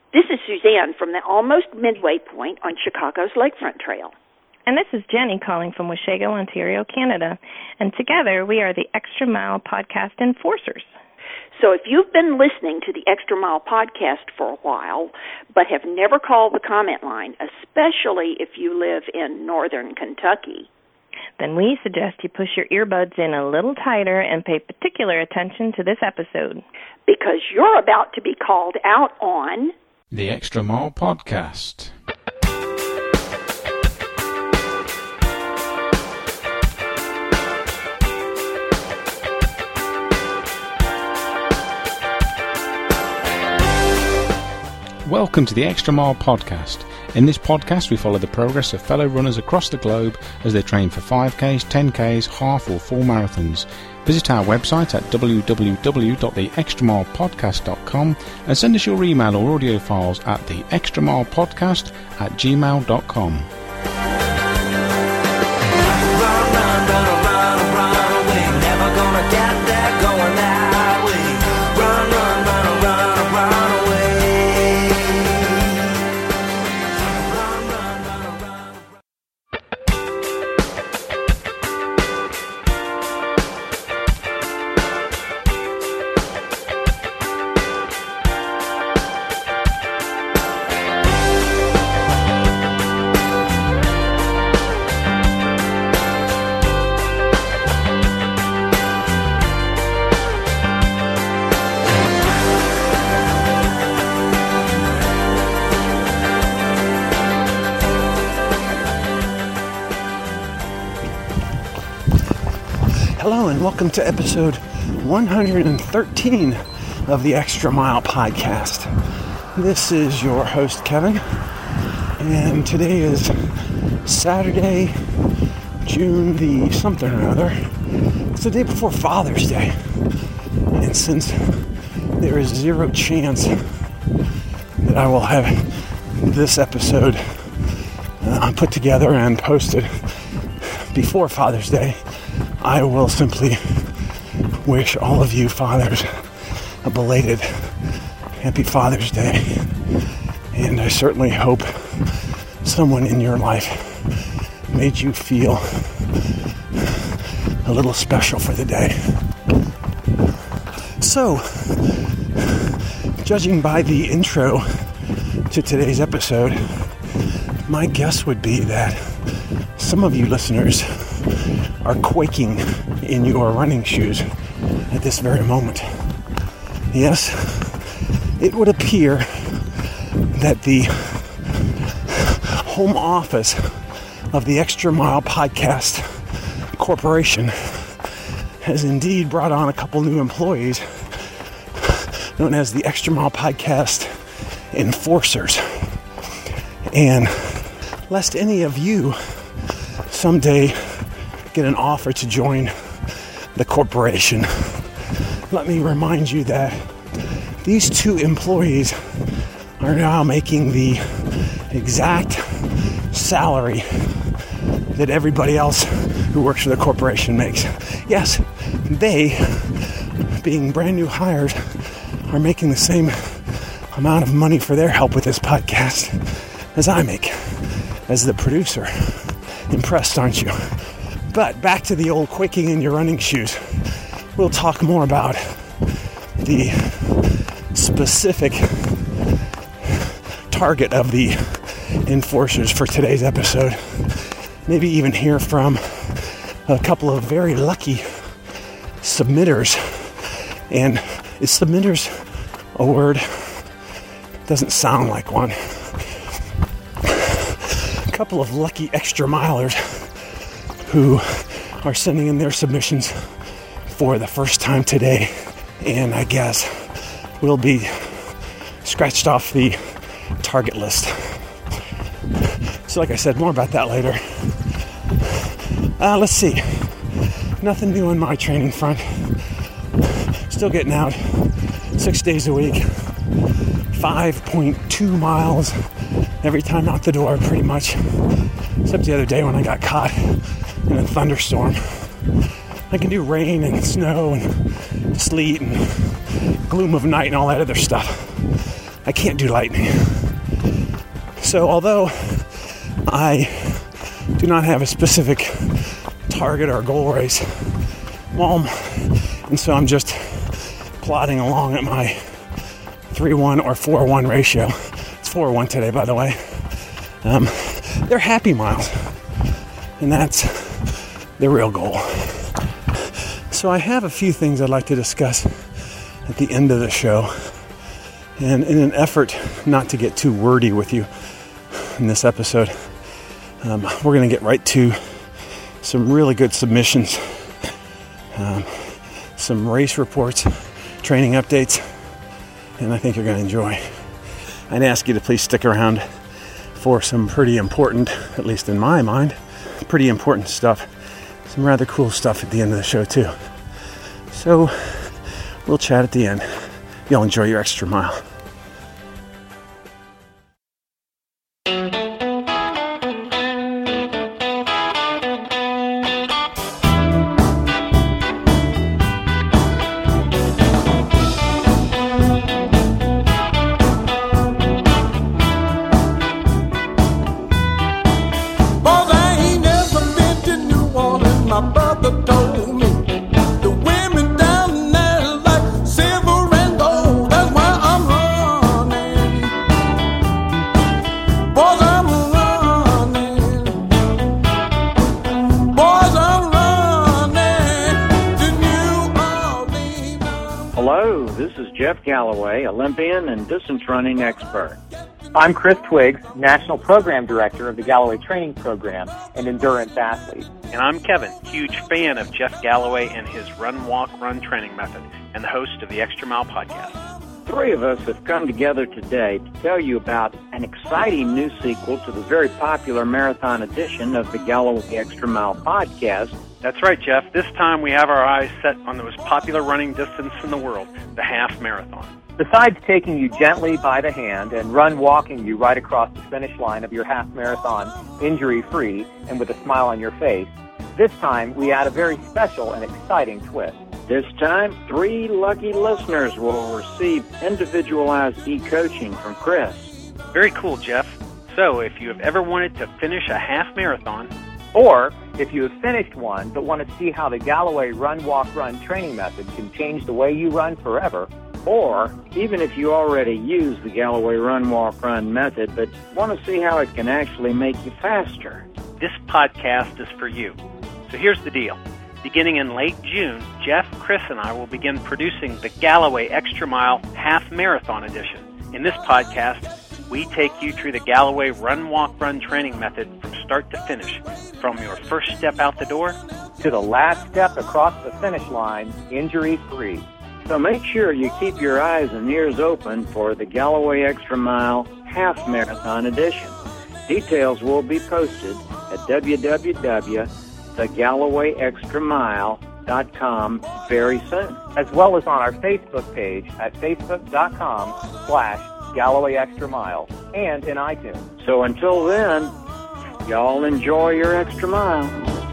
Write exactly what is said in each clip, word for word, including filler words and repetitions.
This is Suzanne from the almost midway point on Chicago's Lakefront Trail. And this is Jenny calling from Washego, Ontario, Canada. And together we are the Extra Mile Podcast Enforcers. So if you've been listening to the Extra Mile Podcast for a while, but have never called the comment line, especially if you live in northern Kentucky, then we suggest you push your earbuds in a little tighter and pay particular attention to this episode. Because you're about to be called out on the Extra Mile Podcast. Welcome to the Extra Mile Podcast. In this podcast, we follow the progress of fellow runners across the globe as they train for five Ks, ten Ks, half or full marathons. Visit our website at w w w dot the extra mile podcast dot com and send us your email or audio files at the extra mile podcast at gmail dot com. Hello and welcome to episode one hundred thirteen of the Extra Mile Podcast. This is your host, Kevin, and today is Saturday, June the something or other. It's the day before Father's Day, and since there is zero chance that I will have this episode uh, put together and posted before Father's Day, I will simply wish all of you fathers a belated Happy Father's Day. And I certainly hope someone in your life made you feel a little special for the day. So, judging by the intro to today's episode, my guess would be that some of you listeners are quaking in your running shoes at this very moment. Yes, it would appear that the home office of the Extra Mile Podcast Corporation has indeed brought on a couple new employees known as the Extra Mile Podcast Enforcers. And lest any of you someday get an offer to join the corporation, let me remind you that these two employees are now making the exact salary that everybody else who works for the corporation makes. Yes, they, being brand new hires, are making the same amount of money for their help with this podcast as I make as the producer. Impressed, aren't you? But back to the old quaking in your running shoes. We'll talk more about the specific target of the enforcers for today's episode. Maybe even hear from a couple of very lucky submitters. And is submitters a word? Doesn't sound like one. A couple of lucky extra milers who are sending in their submissions for the first time today, and I guess will be scratched off the target list. So like I said, more about that later. Uh, let's see. Nothing new on my training front. Still getting out six days a week. five point two miles every time out the door, pretty much. Except the other day when I got caught in a thunderstorm. I can do rain and snow and sleet and gloom of night and all that other stuff. I can't do lightning. So although I do not have a specific target or goal race, well, and so I'm just plodding along at my three one or four one ratio. It's four one today, by the way. Um, they're happy miles, and that's the real goal. So I have a few things I'd like to discuss at the end of the show, and in an effort not to get too wordy with you in this episode, um, we're going to get right to some really good submissions, um, some race reports, training updates, and I think you're going to enjoy. I'd ask you to please stick around for some pretty important, at least in my mind, pretty important stuff, some rather cool stuff at the end of the show too. So we'll chat at the end. Y'all enjoy your extra mile. Galloway, Olympian and distance running expert. I'm Chris Twiggs, National Program Director of the Galloway Training Program and endurance athlete. And I'm Kevin, huge fan of Jeff Galloway and his Run, Walk, Run training method, and the host of the Extra Mile podcast. Three of us have come together today to tell you about an exciting new sequel to the very popular marathon edition of the Galloway Extra Mile podcast. That's right, Jeff. This time we have our eyes set on the most popular running distance in the world, the half marathon. Besides taking you gently by the hand and run walking you right across the finish line of your half marathon injury-free and with a smile on your face, this time we add a very special and exciting twist. This time, three lucky listeners will receive individualized e-coaching from Chris. Very cool, Jeff. So if you have ever wanted to finish a half marathon, or if you have finished one but want to see how the Galloway Run, Walk, Run training method can change the way you run forever, or even if you already use the Galloway Run, Walk, Run method but want to see how it can actually make you faster, this podcast is for you. So here's the deal. Beginning in late June, Jeff, Chris, and I will begin producing the Galloway Extra Mile Half Marathon Edition. In this podcast, we take you through the Galloway Run, Walk, Run training method from start to finish, from your first step out the door to the last step across the finish line, injury-free. So make sure you keep your eyes and ears open for the Galloway Extra Mile Half Marathon Edition. Details will be posted at w w w dot the galloway extra mile dot com very soon, as well as on our Facebook page at facebook.com slash Galloway Extra Mile and in iTunes. So until then, y'all enjoy your extra mile.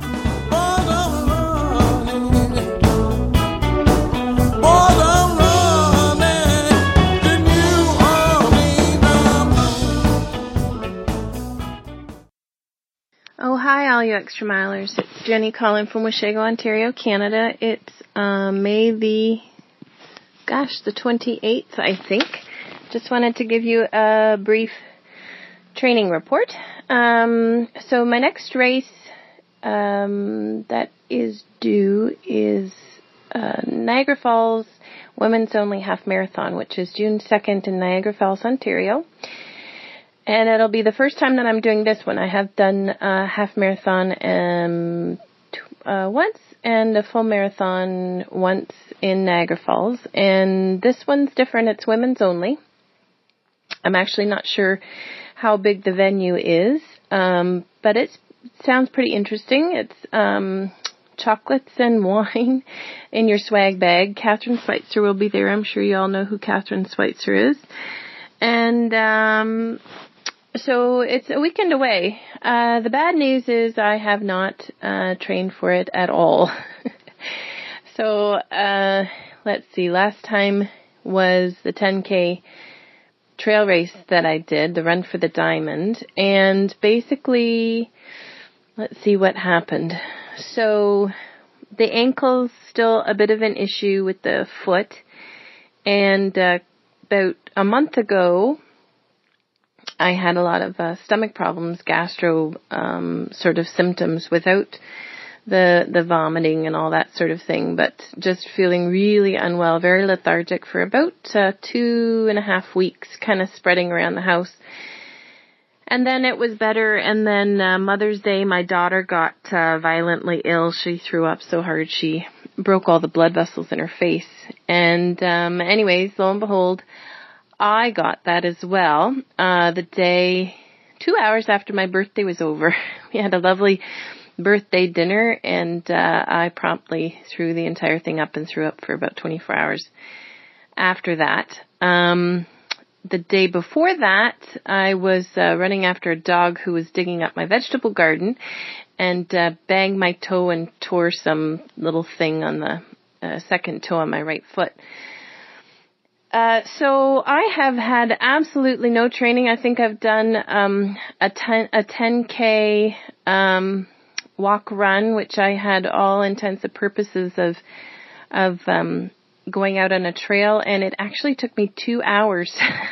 Oh, hi, all you extra milers. It's Jenny calling from Washego, Ontario, Canada. It's uh, May the, gosh, the twenty-eighth, I think. Just wanted to give you a brief training report. Um, so my next race um, that is due is uh, Niagara Falls Women's Only Half Marathon, which is June second in Niagara Falls, Ontario. And it'll be the first time that I'm doing this one. I have done a half marathon um, t- uh, once and a full marathon once in Niagara Falls. And this one's different. It's women's only. I'm actually not sure how big the venue is, um, but it sounds pretty interesting. It's um, chocolates and wine in your swag bag. Catherine Schweitzer will be there. I'm sure you all know who Catherine Schweitzer is. And um, so it's a weekend away. Uh, the bad news is I have not uh, trained for it at all. so uh, let's see. Last time was the ten K trail race that I did, the Run for the Diamond, and basically, let's see what happened. So the ankle's still a bit of an issue with the foot, and uh, about a month ago, I had a lot of uh, stomach problems, gastro um, sort of symptoms without the the vomiting and all that sort of thing, but just feeling really unwell, very lethargic for about uh, two and a half weeks, kind of spreading around the house. And then it was better, and then uh, Mother's Day, my daughter got uh, violently ill. She threw up so hard she broke all the blood vessels in her face. And um, anyways, lo and behold, I got that as well uh, the day, two hours after my birthday was over. We had a lovely birthday dinner, and uh, I promptly threw the entire thing up and threw up for about twenty-four hours after that. Um, the day before that, I was uh, running after a dog who was digging up my vegetable garden and uh, banged my toe and tore some little thing on the uh, second toe on my right foot. Uh, so I have had absolutely no training. I think I've done um, a ten a ten K um, walk run, which I had all intents and purposes of of um, going out on a trail, and it actually took me two hours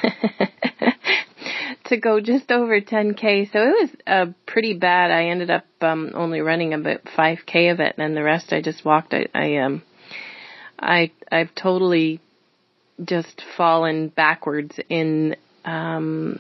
to go just over ten K. So it was uh, pretty bad. I ended up um, only running about five K of it, and the rest I just walked. I, I um I I've totally just fallen backwards in um,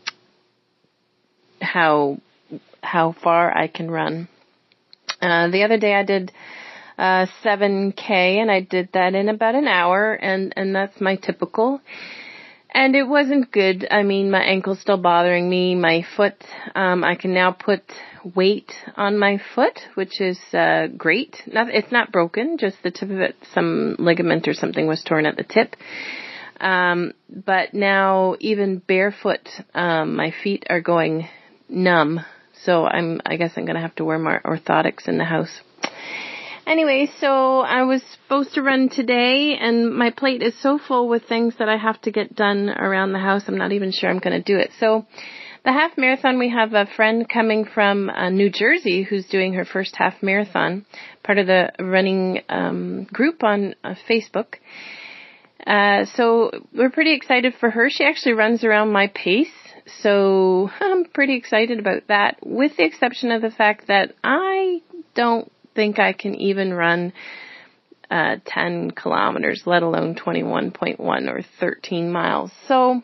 how how far I can run. Uh, the other day I did uh, seven K, and I did that in about an hour, and, and that's my typical. And it wasn't good. I mean, my ankle's still bothering me. My foot, um, I can now put weight on my foot, which is uh, great. Not, it's not broken, just the tip of it, some ligament or something was torn at the tip. Um, but now even barefoot, um, my feet are going numb. So I'm, I guess I'm going to have to wear my orthotics in the house. Anyway, so I was supposed to run today, and my plate is so full with things that I have to get done around the house. I'm not even sure I'm going to do it. So the half marathon, we have a friend coming from uh, New Jersey who's doing her first half marathon, part of the running um, group on uh, Facebook. Uh, so we're pretty excited for her. She actually runs around my pace. So I'm pretty excited about that, with the exception of the fact that I don't think I can even run uh, ten kilometers, let alone twenty-one point one or thirteen miles. So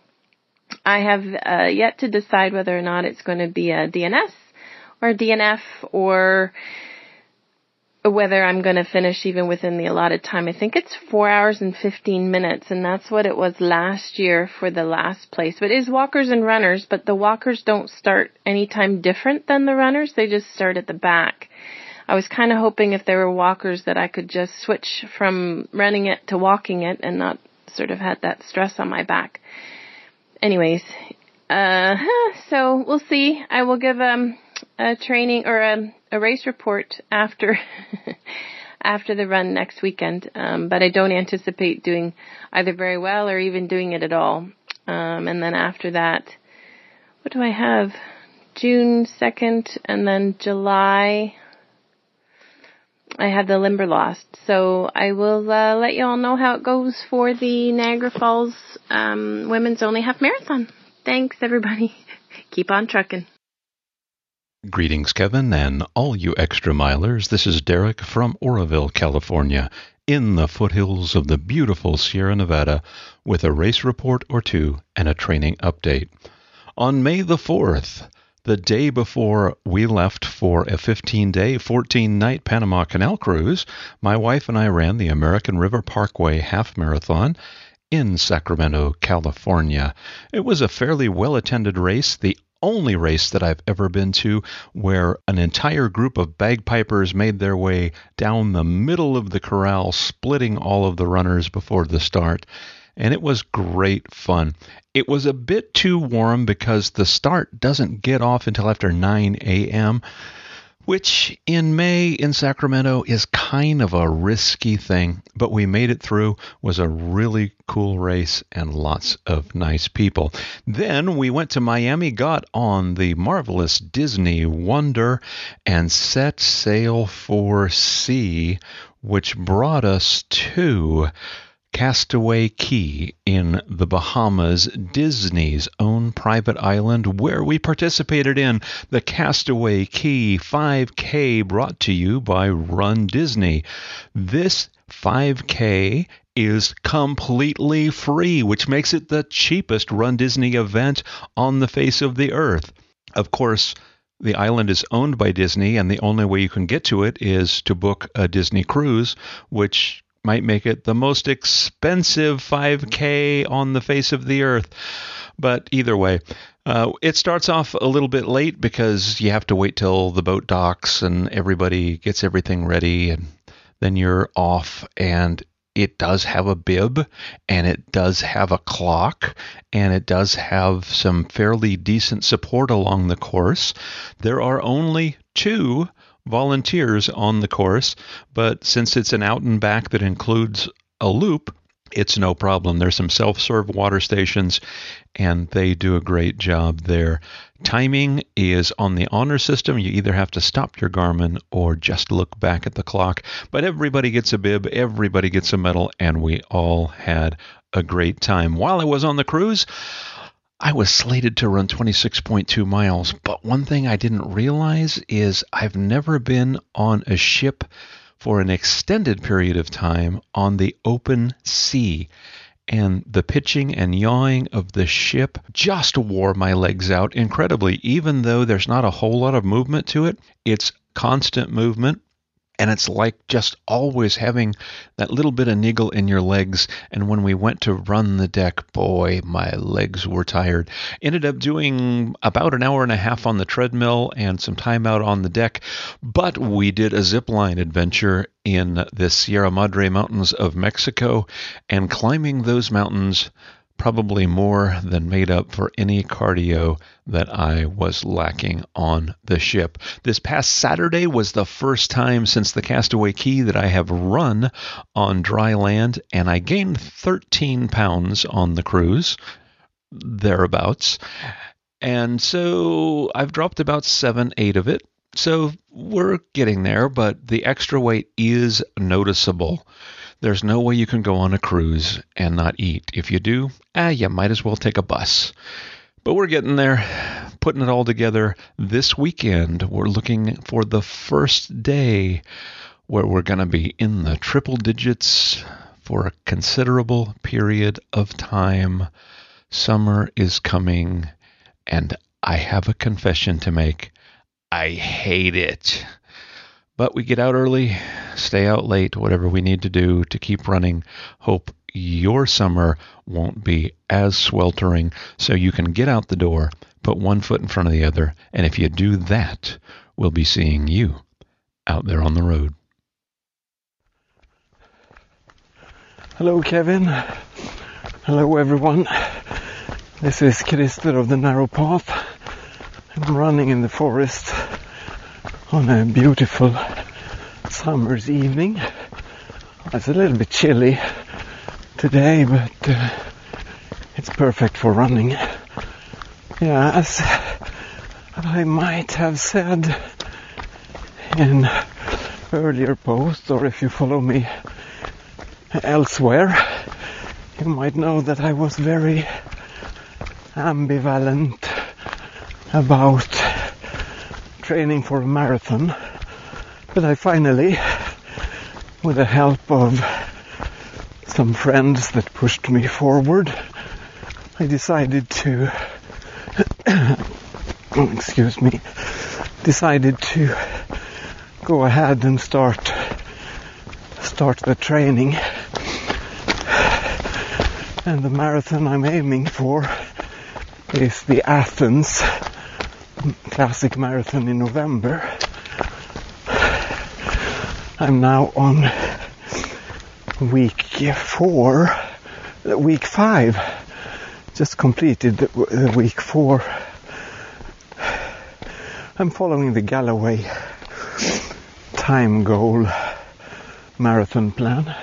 I have uh, yet to decide whether or not it's going to be a D N S or a D N F, or whether I'm going to finish even within the allotted time. I think it's four hours and fifteen minutes, and that's what it was last year for the last place. But it is walkers and runners, but the walkers don't start any time different than the runners. They just start at the back. I was kind of hoping if there were walkers that I could just switch from running it to walking it and not sort of had that stress on my back. Anyways, uh, so we'll see. I will give um, a training or a, a race report after after the run next weekend, um, but I don't anticipate doing either very well or even doing it at all. Um, and then after that, what do I have? June second, and then July, I have the Limberlost. So I will uh, let you all know how it goes for the Niagara Falls um, Women's Only Half Marathon. Thanks, everybody. Keep on trucking. Greetings, Kevin, and all you extra milers. This is Derek from Oroville, California, in the foothills of the beautiful Sierra Nevada, with a race report or two and a training update. On May the fourth, the day before we left for a fifteen-day, fourteen-night Panama Canal cruise, my wife and I ran the American River Parkway Half Marathon in Sacramento, California. It was a fairly well-attended race, the only race that I've ever been to where an entire group of bagpipers made their way down the middle of the corral, splitting all of the runners before the start. And it was great fun. It was a bit too warm because the start doesn't get off until after nine a.m., which in May in Sacramento is kind of a risky thing, but we made it through. It was a really cool race and lots of nice people. Then we went to Miami, got on the marvelous Disney Wonder, and set sail for sea, which brought us to Castaway Cay in the Bahamas, Disney's own private island, where we participated in the Castaway Cay five K brought to you by Run Disney. This five K is completely free, which makes it the cheapest Run Disney event on the face of the earth. Of course, the island is owned by Disney, and the only way you can get to it is to book a Disney cruise, which might make it the most expensive five K on the face of the earth. But either way, uh, it starts off a little bit late because you have to wait till the boat docks and everybody gets everything ready, and then you're off. And it does have a bib, and it does have a clock, and it does have some fairly decent support along the course. There are only two volunteers on the course, but since it's an out and back that includes a loop, it's no problem. There's some self-serve water stations, and they do a great job there. Timing is on the honor system. You either have to stop your Garmin or just look back at the clock. But everybody gets a bib, everybody gets a medal, and we all had a great time. While I was on the cruise, I was slated to run twenty-six point two miles, but one thing I didn't realize is I've never been on a ship for an extended period of time on the open sea. And the pitching and yawing of the ship just wore my legs out incredibly. Even though there's not a whole lot of movement to it, it's constant movement. And it's like just always having that little bit of niggle in your legs. And when we went to run the deck, boy, my legs were tired. Ended up doing about an hour and a half on the treadmill and some time out on the deck. But we did a zip line adventure in the Sierra Madre Mountains of Mexico. And climbing those mountains probably more than made up for any cardio that I was lacking on the ship. This past Saturday was the first time since the Castaway Cay that I have run on dry land, and I gained thirteen pounds on the cruise, thereabouts. And so I've dropped about seven, eight of it. So we're getting there, but the extra weight is noticeable. There's no way you can go on a cruise and not eat. If you do, ah, you might as well take a bus. But we're getting there, putting it all together. This weekend, we're looking for the first day where we're going to be in the triple digits for a considerable period of time. Summer is coming, and I have a confession to make. I hate it. But we get out early, stay out late, whatever we need to do to keep running. Hope your summer won't be as sweltering so you can get out the door, put one foot in front of the other, and if you do that, we'll be seeing you out there on the road. Hello, Kevin. Hello, everyone. This is Christer of the Narrow Path. I'm running in the forest on a beautiful summer's evening. It's a little bit chilly today, but uh, it's perfect for running. Yeah, as I might have said in earlier posts, or if you follow me elsewhere, you might know that I was very ambivalent about training for a marathon, but I finally, with the help of some friends that pushed me forward, I decided to oh, excuse me decided to go ahead and start start the training. And the marathon I'm aiming for is the Athens Classic Marathon in November. I'm now on week four, week five. Just completed the week four. I'm following the Galloway time goal marathon plan.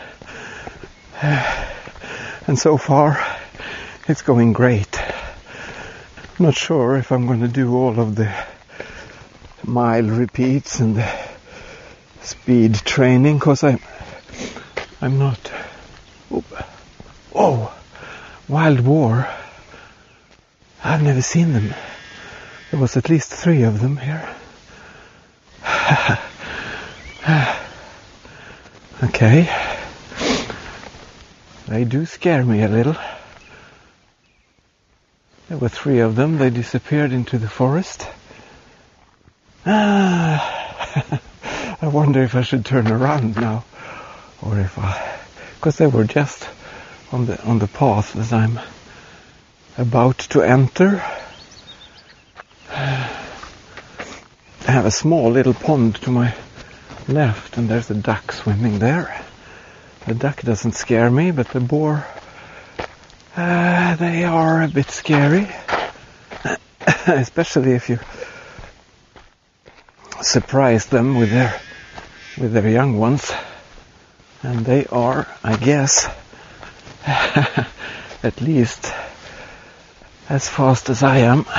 And so far, it's going great. I'm not sure if I'm going to do all of the mile repeats and the speed training, because I'm, I'm not... Oh, oh, Wild War. I've never seen them. There was at least three of them here. Okay. They do scare me a little. There were three of them. They disappeared into the forest. Ah, I wonder if I should turn around now, or if I, because they were just on the on the path that I'm about to enter. I have a small little pond to my left, and there's a duck swimming there. The duck doesn't scare me, but the boar, uh, they are a bit scary, especially if you surprise them with their with their young ones, and they are, I guess, at least as fast as I am.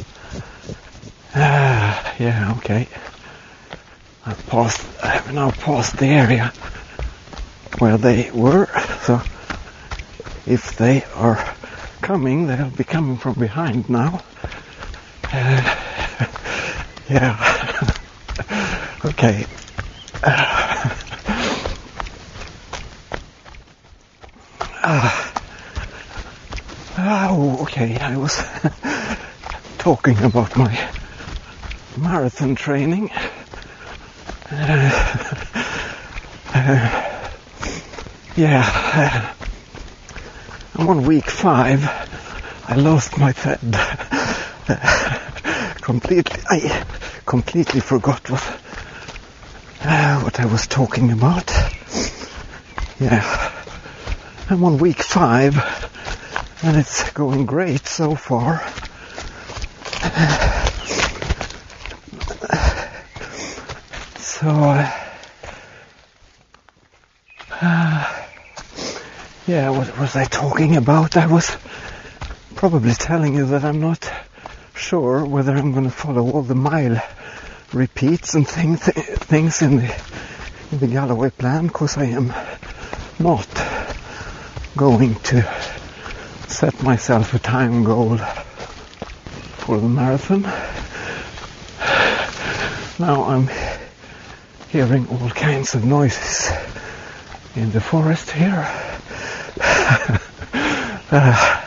Uh, yeah, okay. I've passed. I've now passed the area where they were, so if they are coming, they'll be coming from behind now. Uh, yeah. Okay. Uh, uh, oh, okay. I was talking about my marathon training. Uh, uh, yeah, uh, I'm on week five. I lost my thread. Uh, completely, I completely forgot what uh, what I was talking about. Yeah, I'm on week five, and it's going great so far. Uh, so. Uh, uh, Yeah, what was I talking about? I was probably telling you that I'm not sure whether I'm going to follow all the mile repeats and thing, th- things in the, in the Galloway plan, because I am not going to set myself a time goal for the marathon. Now I'm hearing all kinds of noises in the forest here. uh,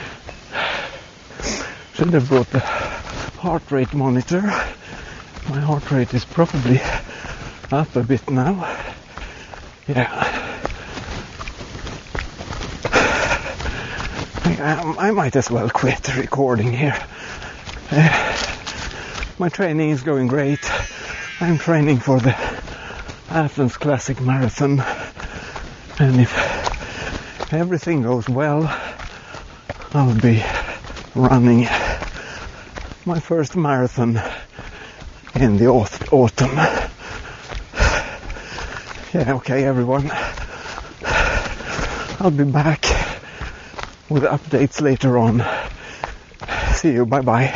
should have brought the heart rate monitor. My heart rate is probably up a bit now. Yeah. I, I might as well quit the recording here. Uh, my training is going great. I'm training for the Athens Classic Marathon, and if everything goes well, I'll be running my first marathon in the autumn. Yeah, okay, everyone. I'll be back with updates later on. See you. Bye-bye.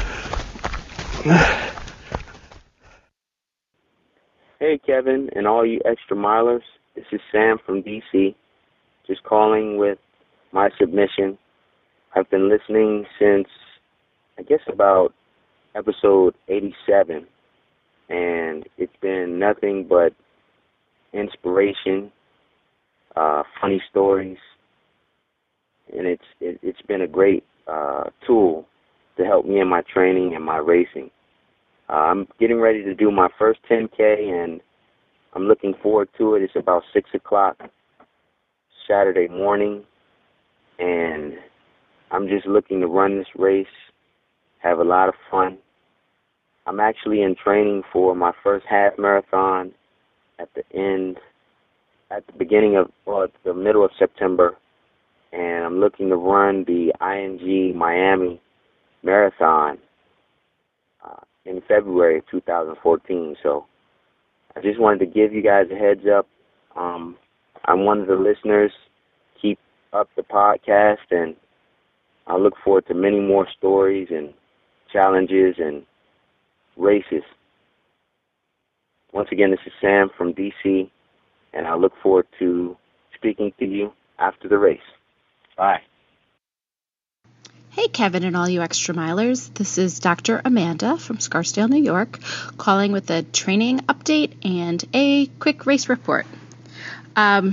Hey, Kevin, and all you extra milers. This is Sam from D C Just calling with my submission. I've been listening since, I guess, about episode eighty-seven, and it's been nothing but inspiration, uh, funny stories, and it's it, it's been a great uh, tool to help me in my training and my racing. Uh, I'm getting ready to do my first ten K, and I'm looking forward to it. It's about six o'clock Saturday morning, and I'm just looking to run this race, have a lot of fun. I'm actually in training for my first half marathon at the end, at the beginning of, well, at the middle of September, and I'm looking to run the I N G Miami Marathon uh, in February of two thousand fourteen. So I just wanted to give you guys a heads up. Um, I'm one of the listeners. Keep up the podcast, and I look forward to many more stories and challenges and races. Once again, this is Sam from D C, and I look forward to speaking to you after the race. Bye. Hey, Kevin and all you extra milers. This is Doctor Amanda from Scarsdale, New York, calling with a training update and a quick race report. Um,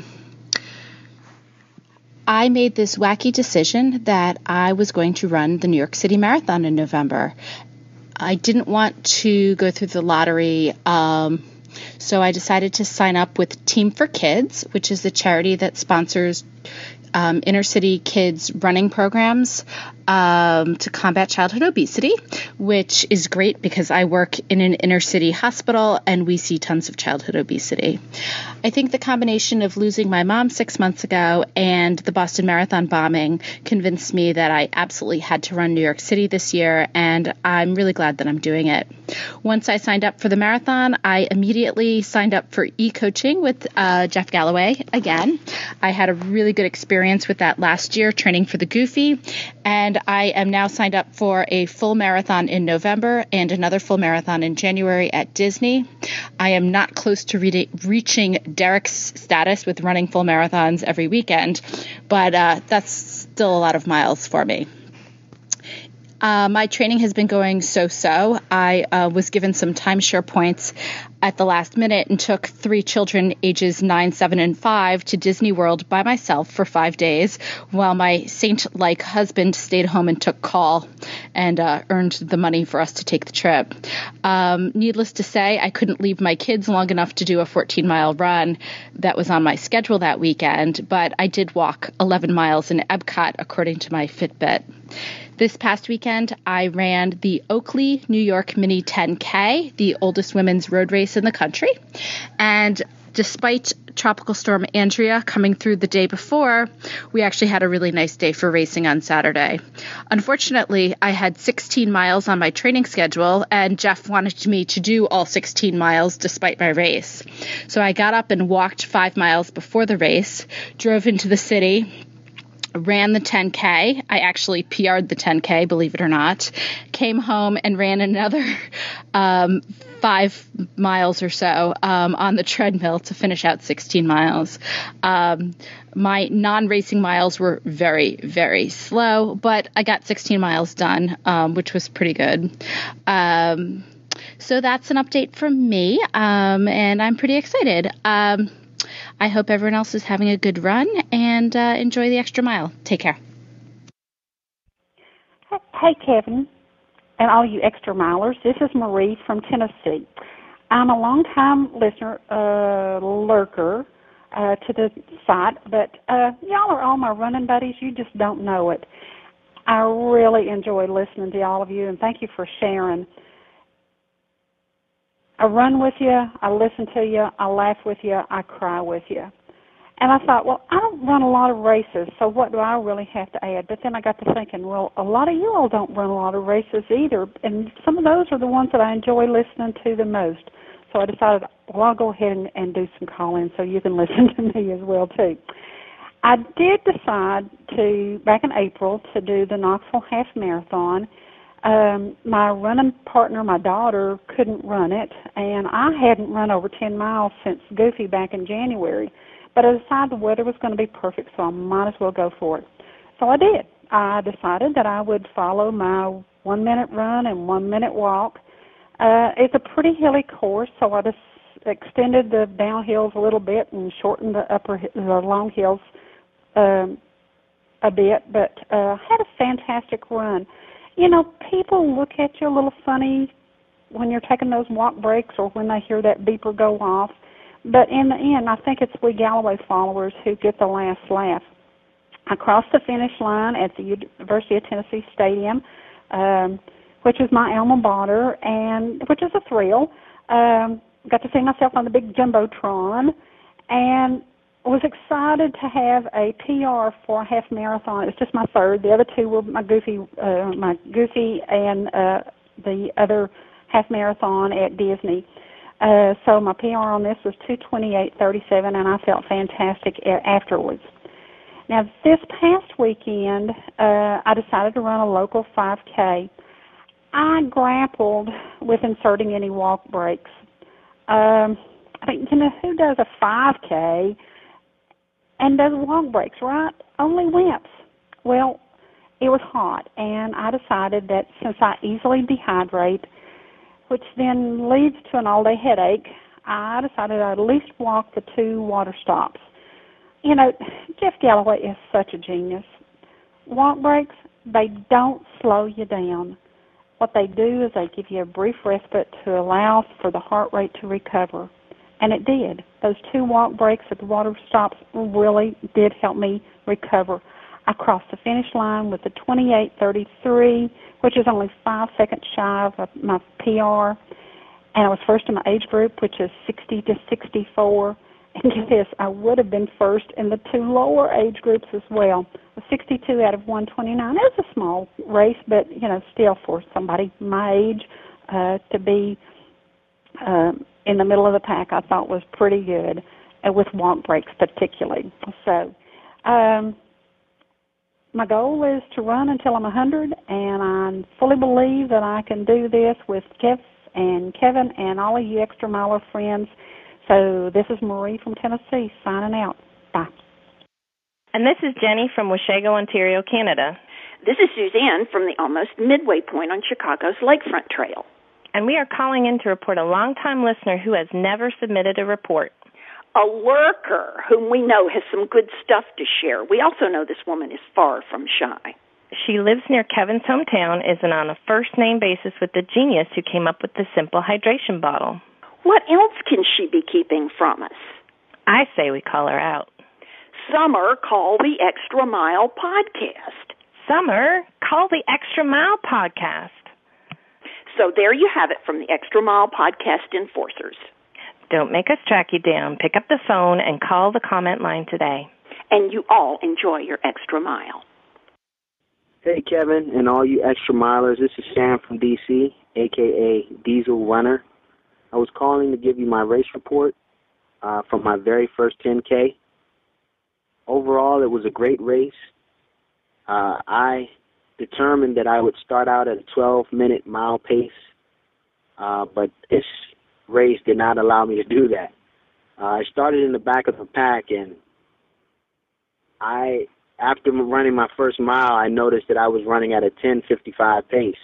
I made this wacky decision that I was going to run the New York City Marathon in November. I didn't want to go through the lottery, um, so I decided to sign up with Team for Kids, which is the charity that sponsors Um, inner city kids running programs um, to combat childhood obesity, which is great because I work in an inner city hospital and we see tons of childhood obesity. I think the combination of losing my mom six months ago and the Boston Marathon bombing convinced me that I absolutely had to run New York City this year, and I'm really glad that I'm doing it. Once I signed up for the marathon, I immediately signed up for e-coaching with uh, Jeff Galloway again. I had a really good experience with that last year, training for the Goofy, and I am now signed up for a full marathon in November and another full marathon in January at Disney. I am not close to re- reaching Derek's status with running full marathons every weekend, but uh, that's still a lot of miles for me. Uh, my training has been going so-so. I uh, was given some timeshare points at the last minute and took three children ages nine, seven, and five to Disney World by myself for five days while my saint-like husband stayed home and took call and uh, earned the money for us to take the trip. Um, needless to say, I couldn't leave my kids long enough to do a fourteen-mile run that was on my schedule that weekend, but I did walk eleven miles in Epcot according to my Fitbit. This past weekend, I ran the Oakley, New York Mini ten K, the oldest women's road race in the country. And despite Tropical Storm Andrea coming through the day before, we actually had a really nice day for racing on Saturday. Unfortunately, I had sixteen miles on my training schedule, and Jeff wanted me to do all sixteen miles despite my race. So I got up and walked five miles before the race, drove into the city, ran the ten K. I actually P R'd the ten K, believe it or not. Came home and ran another um, five miles or so um, on the treadmill to finish out sixteen miles. Um, my non-racing miles were very, very slow, but I got sixteen miles done, um, which was pretty good. Um, so that's an update from me, um, and I'm pretty excited. Um, I hope everyone else is having a good run and uh, enjoy the extra mile. Take care. Hey, Kevin, and all you extra milers. This is Marie from Tennessee. I'm a long-time listener, uh, lurker uh, to the site, but uh, y'all are all my running buddies. You just don't know it. I really enjoy listening to all of you, and thank you for sharing. I run with you, I listen to you, I laugh with you, I cry with you. And I thought, well, I don't run a lot of races, so what do I really have to add? But then I got to thinking, well, a lot of you all don't run a lot of races either, and some of those are the ones that I enjoy listening to the most. So I decided, well, I'll go ahead and, and do some call-ins so you can listen to me as well, too. I did decide to, back in April, to do the Knoxville Half Marathon. Um, my running partner, my daughter, couldn't run it, and I hadn't run over ten miles since Goofy back in January. But I decided the weather was going to be perfect, so I might as well go for it. So I did. I decided that I would follow my one-minute run and one-minute walk. Uh, it's a pretty hilly course, so I just extended the downhills a little bit and shortened the upper, the long hills um, a bit, but uh, had a fantastic run. You know, people look at you a little funny when you're taking those walk breaks or when they hear that beeper go off. But in the end, I think it's we Galloway followers who get the last laugh. I crossed the finish line at the University of Tennessee Stadium, um, which is my alma mater, and which is a thrill. Um, got to see myself on the big Jumbotron, and was excited to have a P R for a half marathon. It was just my third. The other two were my Goofy, uh, my Goofy, and uh, the other half marathon at Disney. Uh, so my P R on this was two twenty-eight thirty-seven, and I felt fantastic afterwards. Now, this past weekend, uh, I decided to run a local five K. I grappled with inserting any walk breaks. Um, I mean, you know, who does a five K and does walk breaks, right? Only wimps. Well, it was hot, and I decided that since I easily dehydrate, which then leads to an all-day headache, I decided I'd at least walk the two water stops. You know, Jeff Galloway is such a genius. Walk breaks, they don't slow you down. What they do is they give you a brief respite to allow for the heart rate to recover. And it did. Those two walk breaks at the water stops really did help me recover. I crossed the finish line with a twenty-eight thirty-three, which is only five seconds shy of my P R. And I was first in my age group, which is sixty to sixty-four. And get this, I would have been first in the two lower age groups as well. sixty-two out of one twenty-nine. It was a small race, but, you know, still for somebody my age uh, to be uh, in the middle of the pack, I thought was pretty good, uh, with walk breaks particularly. So um, my goal is to run until I'm one hundred, and I fully believe that I can do this with Jeff and Kevin and all of you Extra Miler friends. So this is Marie from Tennessee signing out. Bye. And this is Jenny from Washego, Ontario, Canada. This is Suzanne from the almost midway point on Chicago's Lakefront Trail. And we are calling in to report a longtime listener who has never submitted a report. A lurker whom we know has some good stuff to share. We also know this woman is far from shy. She lives near Kevin's hometown, is on a first-name basis with the genius who came up with the simple hydration bottle. What else can she be keeping from us? I say we call her out. Summer, call the Extra Mile Podcast. Summer, call the Extra Mile Podcast. So there you have it from the Extra Mile Podcast enforcers. Don't make us track you down. Pick up the phone and call the comment line today. And you all enjoy your extra mile. Hey, Kevin, and all you Extra Milers. This is Sam from D C, a k a. Diesel Runner. I was calling to give you my race report uh, from my very first ten K. Overall, it was a great race. Uh, I determined that I would start out at a twelve-minute mile pace, uh, but this race did not allow me to do that. Uh, I started in the back of the pack, and I, after running my first mile, I noticed that I was running at a ten fifty-five pace.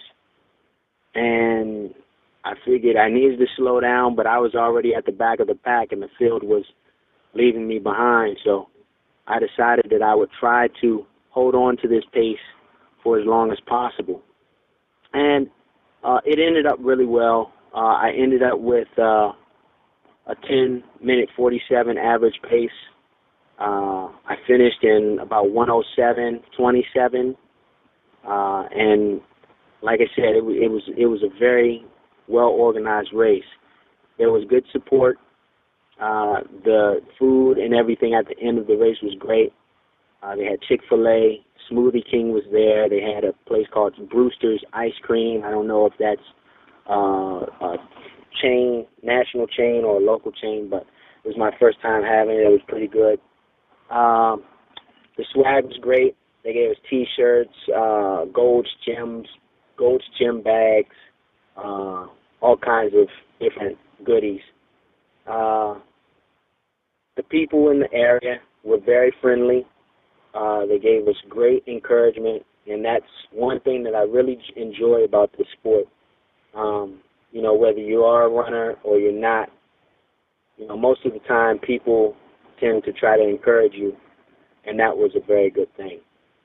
And I figured I needed to slow down, but I was already at the back of the pack, and the field was leaving me behind. So I decided that I would try to hold on to this pace for as long as possible. And uh, it ended up really well. Uh, I ended up with uh, a ten minute forty-seven average pace. Uh, I finished in about one oh seven twenty-seven. Uh, and like I said, it, it was it was a very well-organized race. There was good support. Uh, the food and everything at the end of the race was great. Uh, they had Chick-fil-A. Smoothie King was there. They had a place called Brewster's Ice Cream. I don't know if that's uh, a chain, national chain or a local chain, but it was my first time having it. It was pretty good. Um, the swag was great. They gave us T-shirts, uh, Gold's Gems, Gold's Gym bags, uh, all kinds of different goodies. Uh, the people in the area were very friendly. Uh, they gave us great encouragement, and that's one thing that I really enjoy about this sport. Um, you know, whether you are a runner or you're not, you know, most of the time people tend to try to encourage you, and that was a very good thing.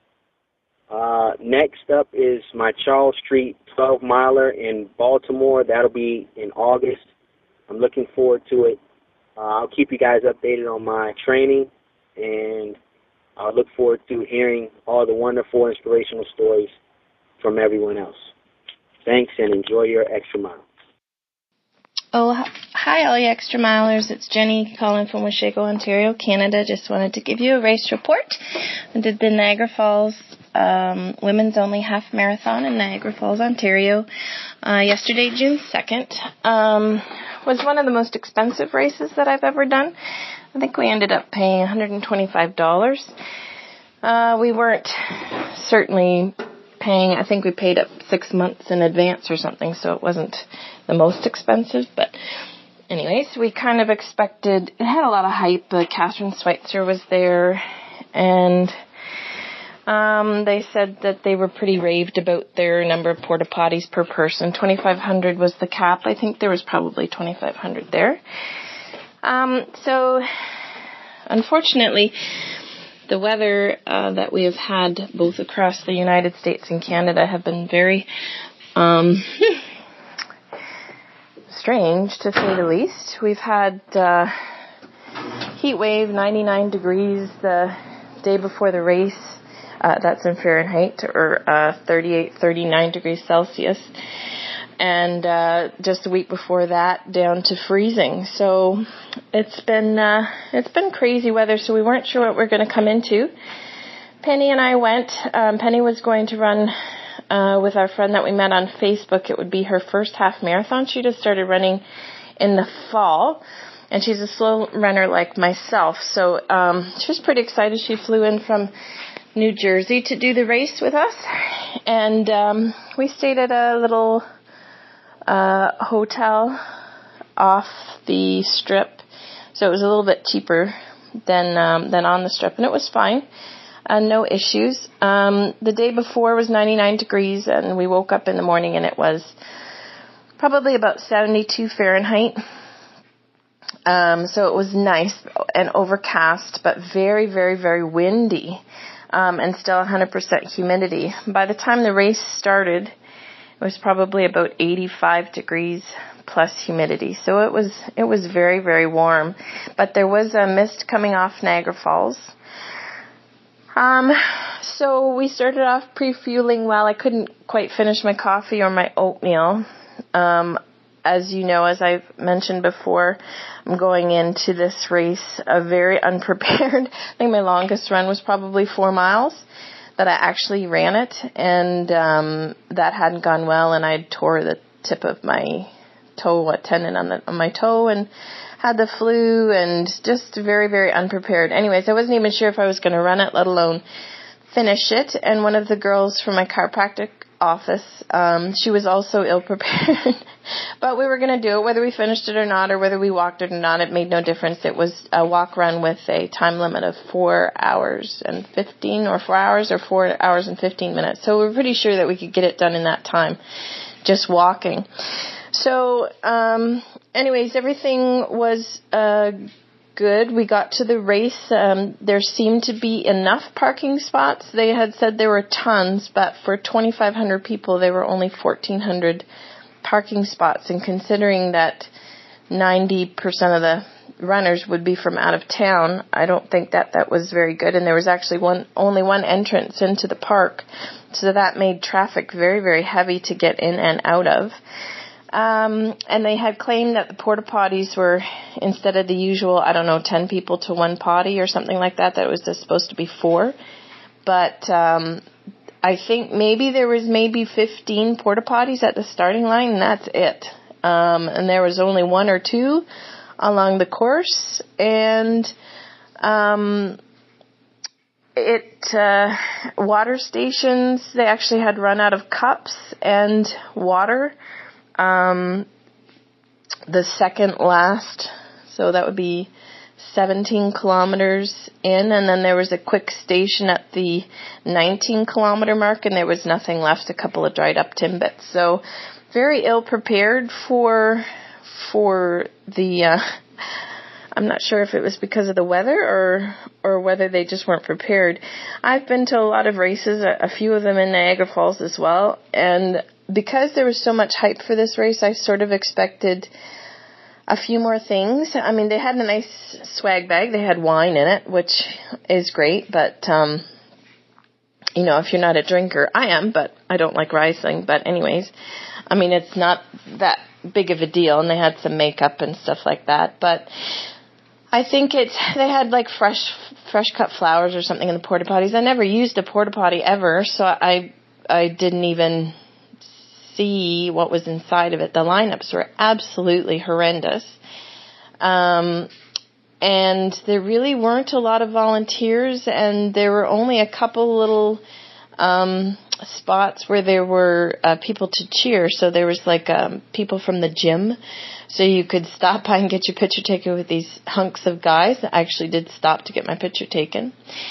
Uh, next up is my Charles Street twelve miler in Baltimore. That'll be in August. I'm looking forward to it. Uh, I'll keep you guys updated on my training, and I look forward to hearing all the wonderful, inspirational stories from everyone else. Thanks, and enjoy your extra mile. Oh, hi, all you Extra Milers. It's Jenny calling from Washego, Ontario, Canada. Just wanted to give you a race report. I did the Niagara Falls um, Women's Only Half Marathon in Niagara Falls, Ontario, uh, yesterday, June second. Um, was one of the most expensive races that I've ever done. I think we ended up paying one hundred twenty-five dollars. Uh, we weren't certainly paying, I think we paid up six months in advance or something, so it wasn't the most expensive, but anyways, we kind of expected, it had a lot of hype. Uh, Catherine Schweitzer was there, and um, they said that they were pretty raved about their number of porta potties per person. twenty-five hundred was the cap. I think there was probably twenty-five hundred there. Um, so, unfortunately, the weather uh, that we have had both across the United States and Canada have been very um, strange, to say the least. We've had uh, heat wave, ninety-nine degrees the day before the race. Uh, that's in Fahrenheit, or uh, thirty-eight, thirty-nine degrees Celsius. And uh, just a week before that, down to freezing. So it's been uh, it's been crazy weather. So we weren't sure what we we're going to come into. Penny and I went. Um, Penny was going to run uh, with our friend that we met on Facebook. It would be her first half marathon. She just started running in the fall, and she's a slow runner like myself. So um, she was pretty excited. She flew in from New Jersey to do the race with us, and um, we stayed at a little Uh, hotel off the strip, so it was a little bit cheaper than um, than on the strip, and it was fine, uh, no issues. Um, the day before was ninety-nine degrees, and we woke up in the morning and it was probably about seventy-two Fahrenheit. Um, so it was nice and overcast, but very, very, very windy, um, and still one hundred percent humidity. By the time the race started, it was probably about eighty-five degrees plus humidity. So it was it was very, very warm. But there was a mist coming off Niagara Falls. Um, so we started off pre-fueling well. I couldn't quite finish my coffee or my oatmeal. Um, as you know, as I've mentioned before, I'm going into this race uh, very unprepared. I think my longest run was probably four miles. That I actually ran it, and um, that hadn't gone well, and I tore the tip of my toe, what, tendon on, the, on my toe, and had the flu, and just very, very unprepared. Anyways, I wasn't even sure if I was going to run it, let alone finish it, and one of the girls from my chiropractic office, um, she was also ill-prepared, but we were going to do it, whether we finished it or not, or whether we walked it or not, it made no difference. It was a walk-run with a time limit of four hours and fifteen, or four hours, or four hours and fifteen minutes, so we were pretty sure that we could get it done in that time, just walking. So, um, anyways, everything was uh good. We got to the race. Um, there seemed to be enough parking spots. They had said there were tons, but for twenty-five hundred people, there were only fourteen hundred parking spots. And considering that ninety percent of the runners would be from out of town, I don't think that that was very good. And there was actually one, only one entrance into the park. So that made traffic very, very heavy to get in and out of. Um, and they had claimed that the porta potties were, instead of the usual, I don't know, ten people to one potty or something like that, that it was just supposed to be four. But um, I think maybe there was maybe fifteen porta potties at the starting line, and that's it. Um, and there was only one or two along the course, and um, it uh, water stations, they actually had run out of cups and water. Um, the second last, so that would be seventeen kilometers in, and then there was a quick station at the nineteen kilometer mark, and there was nothing left, a couple of dried up Timbits. So very ill prepared for, for the, uh, I'm not sure if it was because of the weather or, or whether they just weren't prepared. I've been to a lot of races, a, a few of them in Niagara Falls as well, and because there was so much hype for this race, I sort of expected a few more things. I mean, they had a nice swag bag. They had wine in it, which is great. But, um, you know, if you're not a drinker, I am, but I don't like Riesling. But anyways, I mean, it's not that big of a deal. And they had some makeup and stuff like that. But I think it's, they had like fresh, fresh cut flowers or something in the porta potties. I never used a porta potty ever, so I, I didn't even see what was inside of it. The lineups were absolutely horrendous. Um, and there really weren't a lot of volunteers, and there were only a couple little um, spots where there were uh, people to cheer. So there was like um, people from the gym, so you could stop by and get your picture taken with these hunks of guys. I actually did stop to get my picture taken.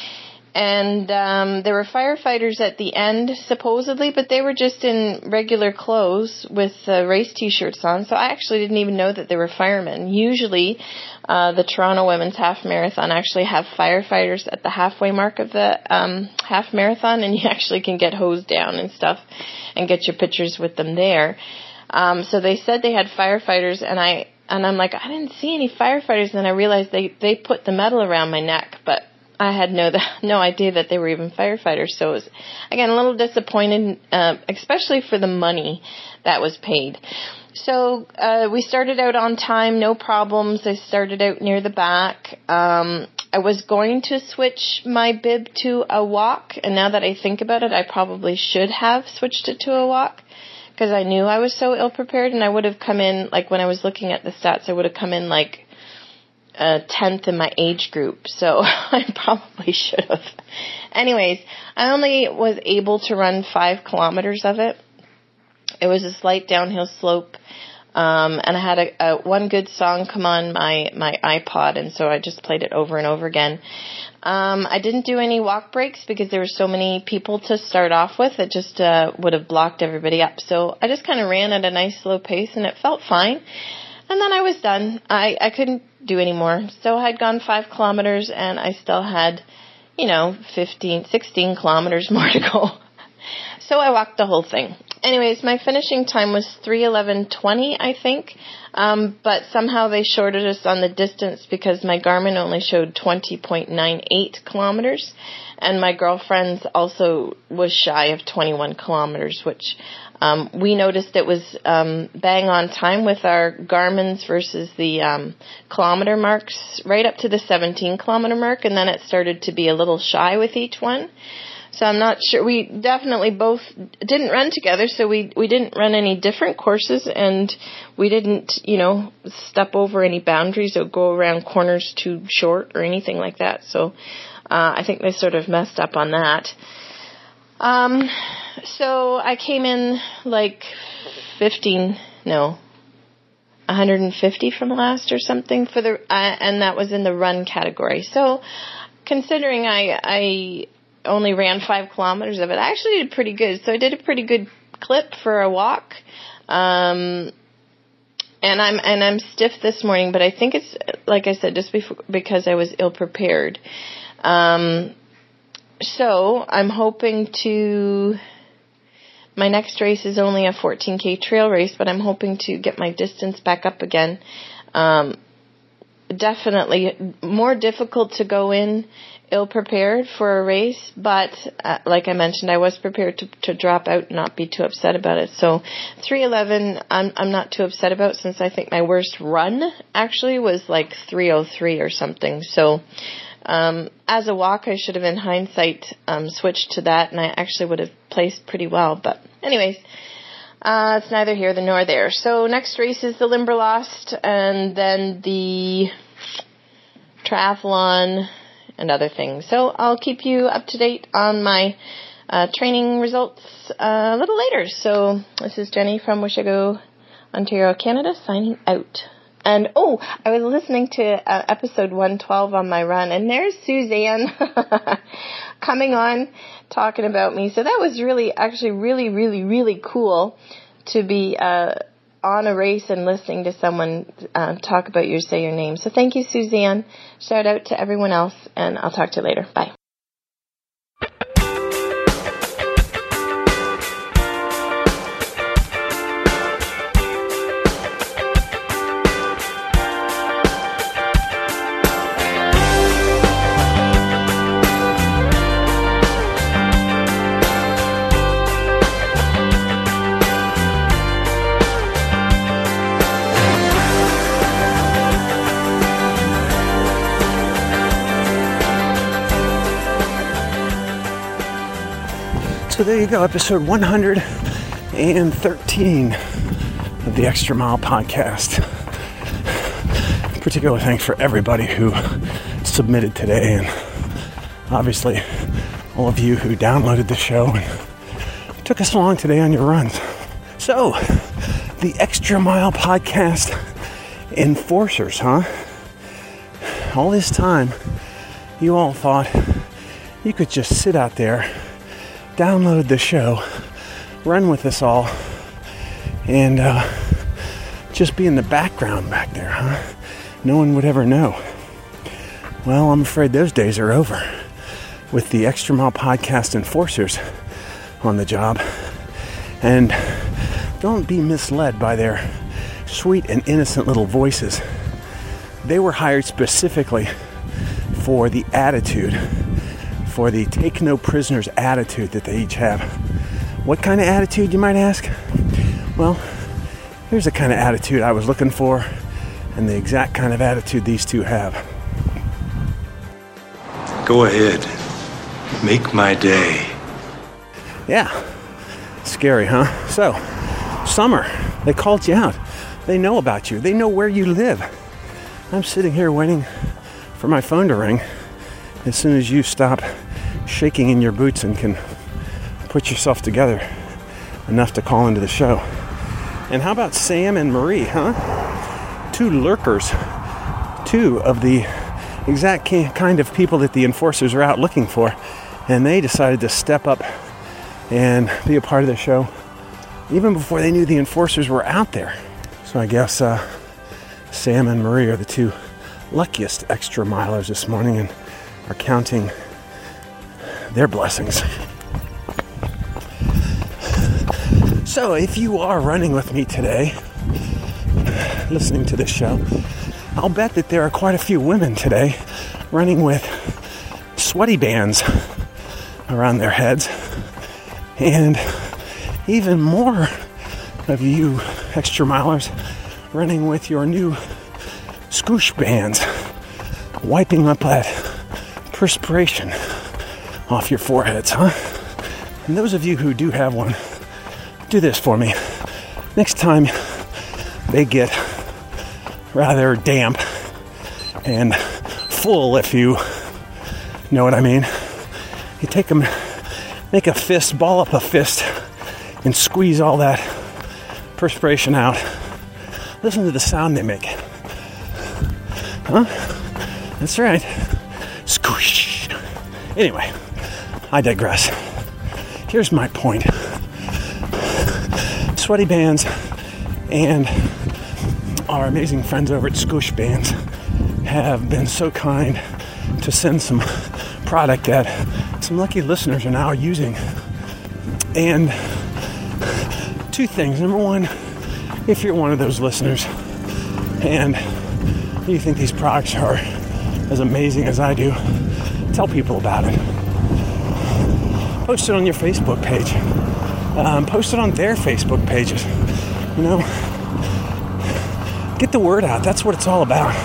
And um, there were firefighters at the end, supposedly, but they were just in regular clothes with uh, race T-shirts on, so I actually didn't even know that they were firemen. Usually, uh, the Toronto Women's Half Marathon actually have firefighters at the halfway mark of the um, half marathon, and you actually can get hosed down and stuff and get your pictures with them there. Um, so they said they had firefighters, and I and I'm like, I didn't see any firefighters, and then I realized they, they put the medal around my neck, but I had no no idea that they were even firefighters. So it was, again, a little disappointed, uh, especially for the money that was paid. So uh, we started out on time, no problems. I started out near the back. Um, I was going to switch my bib to a walk, and now that I think about it, I probably should have switched it to a walk, because I knew I was so ill-prepared, and I would have come in, like when I was looking at the stats, I would have come in like a tenth in my age group, so I probably should have. Anyways, I only was able to run five kilometers of it. It was a slight downhill slope, um, and I had a, a one good song come on my, my iPod, and so I just played it over and over again. Um, I didn't do any walk breaks because there were so many people to start off with. It just uh, would have blocked everybody up. So I just kind of ran at a nice slow pace, and it felt fine. And then I was done. I, I couldn't do any more. So I had gone five kilometers, and I still had, you know, fifteen, sixteen kilometers more to go. So I walked the whole thing. Anyways, my finishing time was three eleven twenty, I think. Um, but somehow they shorted us on the distance because my Garmin only showed twenty point nine eight kilometers. And my girlfriend's also was shy of twenty-one kilometers, which um, we noticed it was um, bang on time with our Garmin's versus the um, kilometer marks right up to the seventeen kilometer mark. And then it started to be a little shy with each one. So I'm not sure. We definitely both didn't run together, so we, we didn't run any different courses, and we didn't, you know, step over any boundaries or go around corners too short or anything like that. So uh, I think they sort of messed up on that. Um, so I came in like fifteen, no, one hundred fifty from last or something for the, uh, and that was in the run category. So considering I, I, only ran five kilometers of it, I actually did pretty good. So I did a pretty good clip for a walk. Um, and I'm, and I'm stiff this morning, but I think it's, like I said, just before, because I was ill prepared. Um, so I'm hoping to, my next race is only a fourteen K trail race, but I'm hoping to get my distance back up again. Um, definitely more difficult to go in ill-prepared for a race, but uh, like I mentioned, I was prepared to, to drop out and not be too upset about it. So three eleven, I'm I'm not too upset about, since I think my worst run actually was like three oh three or something. So um, as a walk, I should have, in hindsight, um, switched to that, and I actually would have placed pretty well. But anyways, uh, it's neither here nor there. So next race is the Limberlost, and then the triathlon and other things. So I'll keep you up to date on my uh, training results uh, a little later. So this is Jenny from Wishigo, Ontario, Canada, signing out. And, oh, I was listening to uh, episode one twelve on my run, and there's Suzanne coming on talking about me. So that was really, actually really, really, really cool to be uh, on a race and listening to someone uh, talk about you, say your name. So thank you, Suzanne. Shout out to everyone else, and I'll talk to you later. Bye. So there you go, episode one hundred and thirteen of the Extra Mile podcast. Particular thanks for everybody who submitted today, and obviously all of you who downloaded the show and took us along today on your runs. So, the Extra Mile podcast enforcers, huh? All this time, you all thought you could just sit out there, download the show, run with us all, and uh, just be in the background back there, huh? No one would ever know. Well, I'm afraid those days are over with the Extra Mile podcast enforcers on the job. And don't be misled by their sweet and innocent little voices. They were hired specifically for the attitude, for the take no prisoners attitude that they each have. What kind of attitude, you might ask? Well, here's the kind of attitude I was looking for, and the exact kind of attitude these two have. Go ahead. Make my day. Yeah. Scary, huh? So, summer. They called you out. They know about you. They know where you live. I'm sitting here waiting for my phone to ring as soon as you stop shaking in your boots and can put yourself together enough to call into the show. And how about Sam and Marie, huh? Two lurkers. Two of the exact kind of people that the enforcers are out looking for. And they decided to step up and be a part of the show even before they knew the enforcers were out there. So I guess uh, Sam and Marie are the two luckiest extra milers this morning and are counting their blessings. So if you are running with me today, listening to this show, I'll bet that there are quite a few women today running with sweaty bands around their heads, and even more of you extra milers running with your new scoosh bands, wiping up that perspiration off your foreheads, huh? And those of you who do have one, do this for me. Next time they get rather damp and full, if you know what I mean, you take them, make a fist, ball up a fist, and squeeze all that perspiration out. Listen to the sound they make. Huh? That's right. Squish. Anyway, I digress. Here's my point. Sweaty Bands and our amazing friends over at Scoosh Bands have been so kind to send some product that some lucky listeners are now using. And two things. Number one, if you're one of those listeners and you think these products are as amazing as I do, tell people about it. Post it on your Facebook page. Um, post it on their Facebook pages. You know, get the word out. That's what it's all about.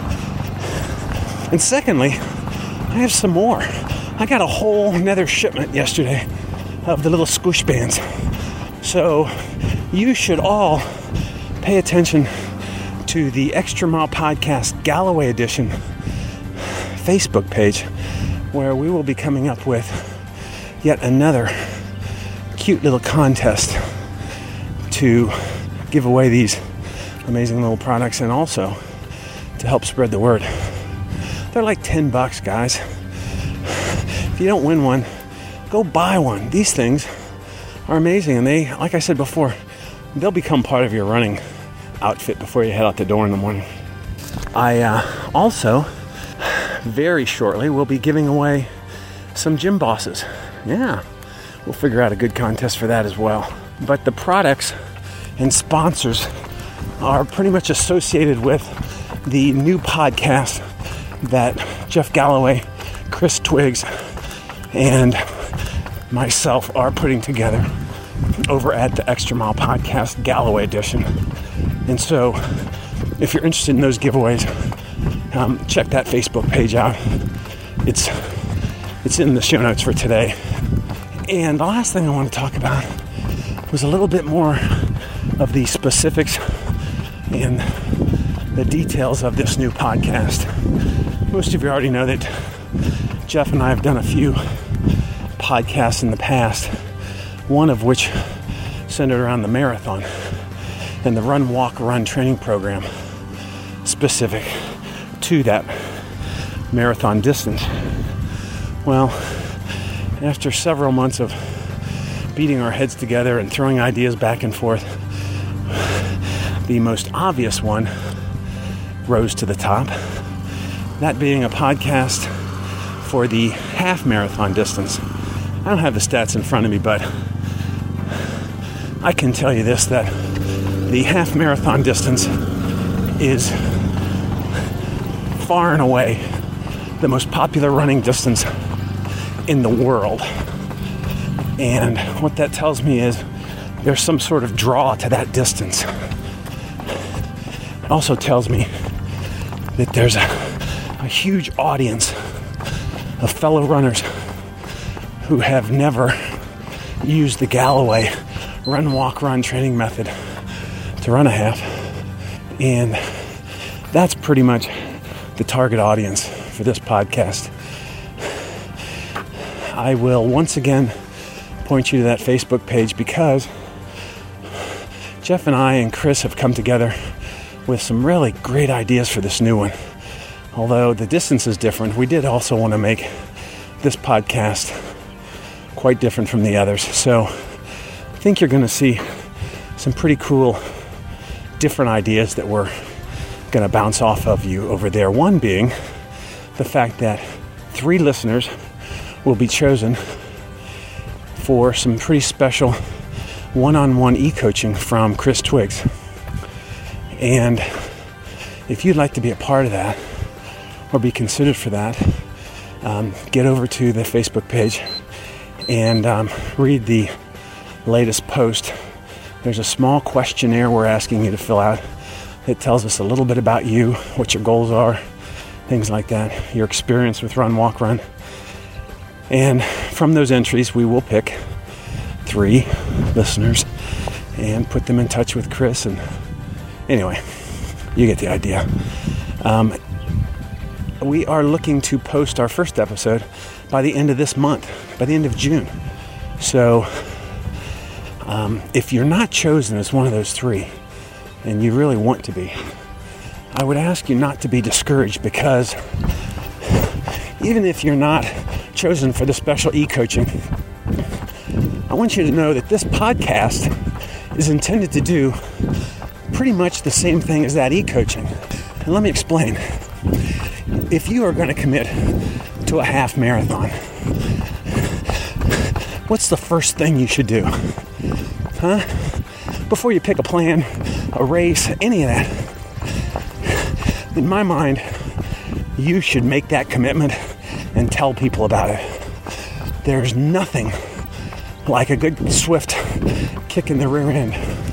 And secondly, I have some more. I got a whole another shipment yesterday of the little Scoosh Bands. So you should all pay attention to the Extra Mile Podcast Galloway Edition Facebook page, where we will be coming up with yet another cute little contest to give away these amazing little products and also to help spread the word. They're like ten bucks, guys. If you don't win one, go buy one. These things are amazing, and they, like I said before, they'll become part of your running outfit before you head out the door in the morning. I uh, also, very shortly, will be giving away some gym bosses. Yeah, we'll figure out a good contest for that as well. But the products and sponsors are pretty much associated with the new podcast that Jeff Galloway, Chris Twiggs, and myself are putting together over at the Extra Mile Podcast Galloway Edition. And so, if you're interested in those giveaways, um, check that Facebook page out. It's it's in the show notes for today. And the last thing I want to talk about was a little bit more of the specifics and the details of this new podcast. Most of you already know that Jeff and I have done a few podcasts in the past, one of which centered around the marathon and the run, walk, run training program specific to that marathon distance. Well, after several months of beating our heads together and throwing ideas back and forth, the most obvious one rose to the top, that being a podcast for the half marathon distance. I don't have the stats in front of me, but I can tell you this, that the half marathon distance is far and away the most popular running distance in the world. And what that tells me is there's some sort of draw to that distance. It also tells me that there's a, a huge audience of fellow runners who have never used the Galloway run, walk, run training method to run a half. And that's pretty much the target audience for this podcast. I will once again point you to that Facebook page because Jeff and I and Chris have come together with some really great ideas for this new one. Although the distance is different, we did also want to make this podcast quite different from the others. So I think you're going to see some pretty cool different ideas that we're going to bounce off of you over there. One being the fact that three listeners will be chosen for some pretty special one-on-one e-coaching from Chris Twiggs. And if you'd like to be a part of that or be considered for that, um, get over to the Facebook page and um, read the latest post. There's a small questionnaire we're asking you to fill out. It tells us a little bit about you, what your goals are, things like that, your experience with Run, Walk, Run. And from those entries, we will pick three listeners and put them in touch with Chris. And anyway, you get the idea. Um, we are looking to post our first episode by the end of this month, by the end of June. So um, if you're not chosen as one of those three, and you really want to be, I would ask you not to be discouraged, because even if you're not chosen for the special e-coaching, I want you to know that this podcast is intended to do pretty much the same thing as that e-coaching. And let me explain. If you are going to commit to a half marathon, what's the first thing you should do? Huh? Before you pick a plan, a race, any of that, in my mind, you should make that commitment and tell people about it. There's nothing like a good swift kick in the rear end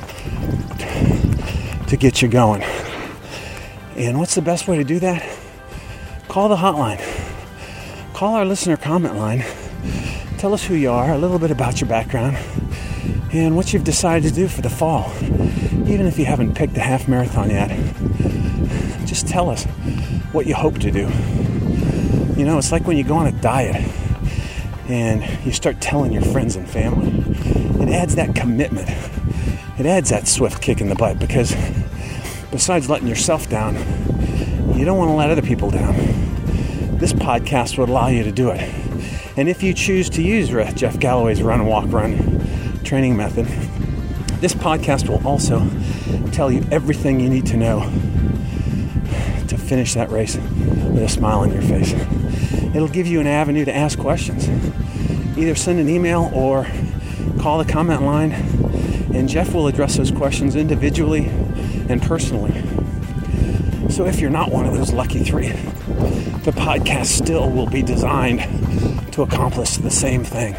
to get you going. And what's the best way to do that? Call the hotline. Call our listener comment line. Tell us who you are, a little bit about your background, and what you've decided to do for the fall. Even if you haven't picked the half marathon yet, just tell us what you hope to do. You know, it's like when you go on a diet and you start telling your friends and family. It adds that commitment. It adds that swift kick in the butt, because besides letting yourself down, you don't want to let other people down. This podcast would allow you to do it. And if you choose to use Jeff Galloway's Run, Walk, Run training method, this podcast will also tell you everything you need to know to finish that race with a smile on your face. It'll give you an avenue to ask questions. Either send an email or call the comment line, and Jeff will address those questions individually and personally. So if you're not one of those lucky three, the podcast still will be designed to accomplish the same thing.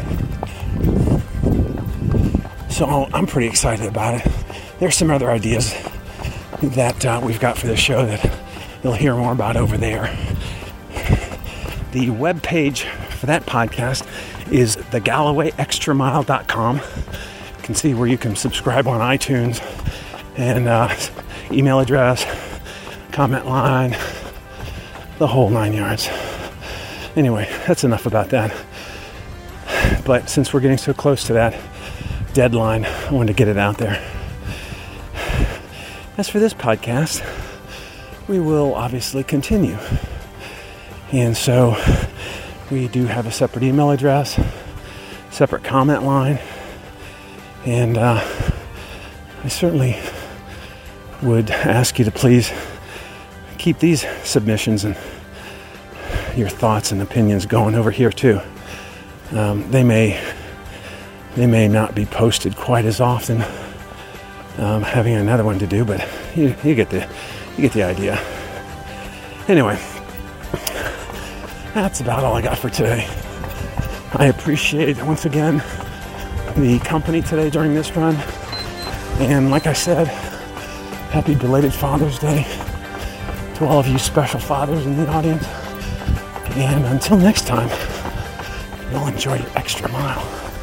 So I'm pretty excited about it. There's some other ideas that uh, we've got for the show that you'll hear more about over there. The web page for that podcast is the galloway extra mile dot com. can see where you can subscribe on iTunes, and uh, email address, comment line, the whole nine yards. Anyway, that's enough about that. But since we're getting so close to that deadline, I wanted to get it out there. As for this podcast, we will obviously continue. And so we do have a separate email address, separate comment line, and uh, I certainly would ask you to please keep these submissions and your thoughts and opinions going over here too. Um, they may they may not be posted quite as often, um, having another one to do, but you, you get the you get the idea. Anyway, that's about all I got for today. I appreciate once again the company today during this run, and like I said, happy belated Father's Day to all of you special fathers in the audience. And until next time, you'll enjoy your extra mile.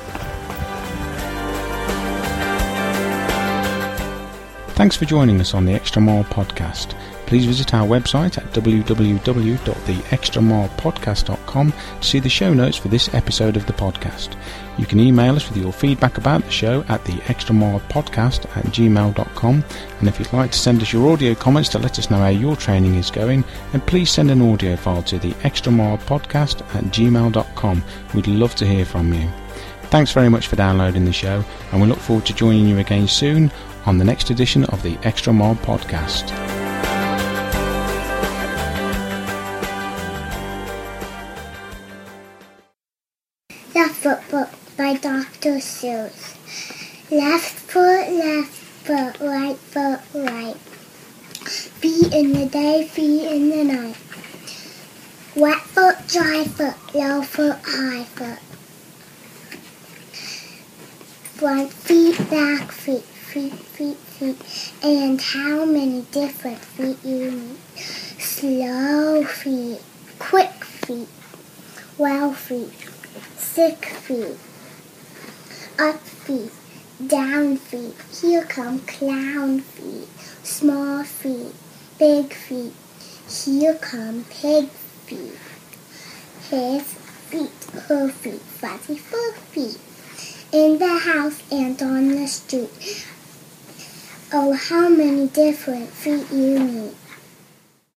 Thanks for joining us on the Extra Mile Podcast. Please visit our website at w w w dot the extra mile podcast dot com to see the show notes for this episode of the podcast. You can email us with your feedback about the show at the extra mile podcast at gmail dot com, and if you'd like to send us your audio comments to let us know how your training is going, then please send an audio file to the extra mile podcast at gmail dot com. We'd love to hear from you. Thanks very much for downloading the show, and we look forward to joining you again soon on the next edition of the Extra Mile Podcast. The Footbook by Doctor Seuss. Left foot, left foot, right foot, right. Feet in the day, feet in the night. Wet foot, dry foot, low foot, high foot. Front feet, back feet, feet, feet, feet. And how many different feet you need. Slow feet, quick feet, well feet. Sick feet, up feet, down feet, here come clown feet, small feet, big feet, here come pig feet, his feet, her feet, fuzzy fur feet, in the house and on the street. Oh, how many different feet you need.